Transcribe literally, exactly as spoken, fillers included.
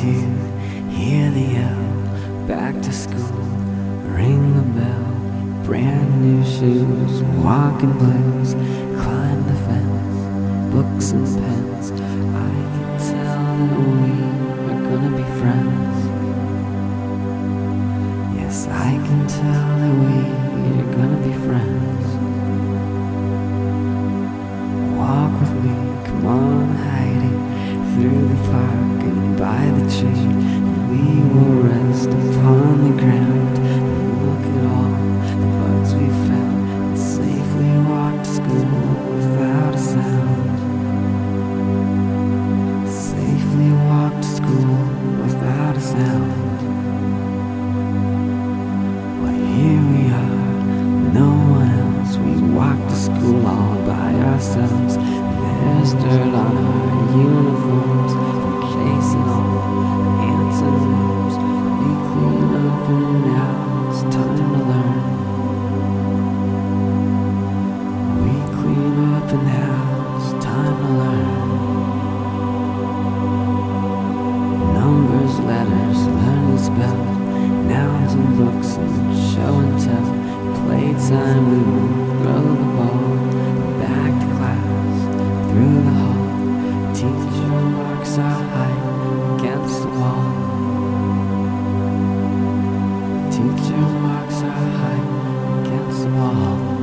to hear the yell, back to school, ring the bell, brand new shoes, walking blues, climb the fence, books and pens. I can tell that we are gonna be friends. Yes, I can tell that we are gonna be friends. Walk with me, come on Heidi, through the park and by the tree, and we will rest upon the ground and look at all the bugs we found, and safely walk to school without a sound. Safely walk to school without a sound. Well, here we are, no one else. We walk to school all by ourselves. There's dirt on our uniforms from chasing all the ants and worms. We clean up and now it's time to learn. We clean up and now it's time to learn. Numbers, letters, learn to spell, nouns and books and show and tell. Playtime, we will throw the ball back to class, through the hall. Teacher marks our height against the wall. Teacher marks our height against the wall.